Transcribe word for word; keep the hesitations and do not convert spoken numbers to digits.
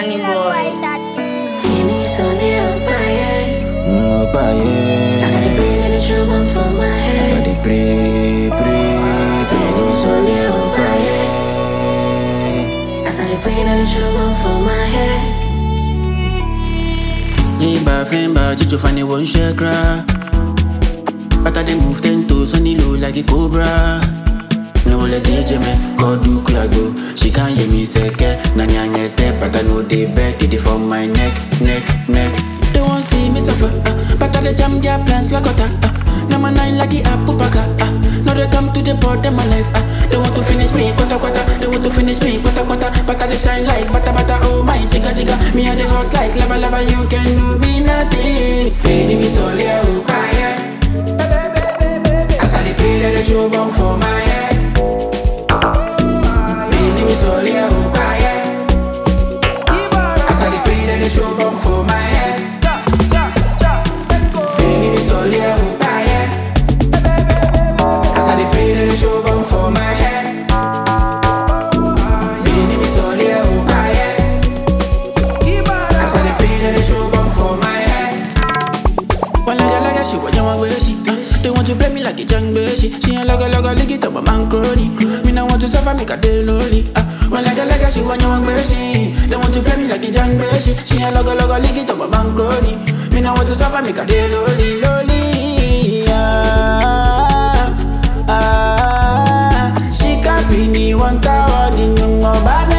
Funny boy. Feeling so near, No paye. I saw the brain and the trouble for my head. I saw the pray, pray, Feeling so near, I saw the brain and the trouble for my head. Jiba femba, jijo fani one shakra. But I dey move ten toes on the low like a cobra. No let J J me, go do go. She can't hear me say ke, na nyangete, but I know they bet it for my neck, neck, neck. They won't see me suffer, uh, but I dey jam their plans like water. Uh, now my nine like the apple paka. Uh, now they come to the board of my life. Uh, they want to finish me, quata quata. They want to finish me, quata quata. But I dey shine like bata bata. Oh my chica chica, me and the hot like lava lava. You can do me nothing. Feeling me so yeah, oh yeah. I saw the play that they show bomb for my head. Feeling me so yeah, oh yeah. I saw the play that they show bomb for my head. Feeling me so yeah, oh yeah. I saw the play that they show bomb for my head. Feeling me so yeah, oh yeah. I saw the play that they show bomb for my head. One like a like a she want you want where she. They want to play me like a jang she. She ain't like a like a lick it up a man crony. Me now want to suffer make a day lonely. Uh, one like a like a she want you want where she. They want to play me like a jang she. She ain't like a like a lick it up a man crony. Me now want to suffer make a day lonely, lonely. Ah, ah, she can't be me one tower in your body.